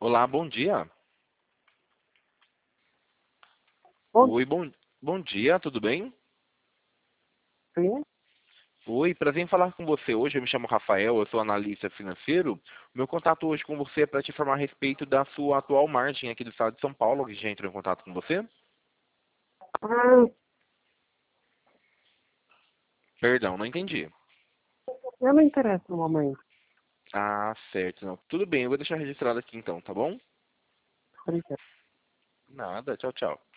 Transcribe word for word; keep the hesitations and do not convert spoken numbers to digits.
Olá, bom dia. Bom, Oi, bom, bom dia, tudo bem? sim. Oi, prazer em falar com você hoje. Eu me chamo Rafael, eu sou analista financeiro. O meu contato hoje com você é para te informar a respeito da sua atual margem aqui do estado de São Paulo, que já entrou em contato com você. Ah, Perdão, não entendi. eu não interesso no momento. Ah, certo, não. Tudo bem, eu vou deixar registrado aqui então, tá bom? Obrigado. Nada, tchau, tchau.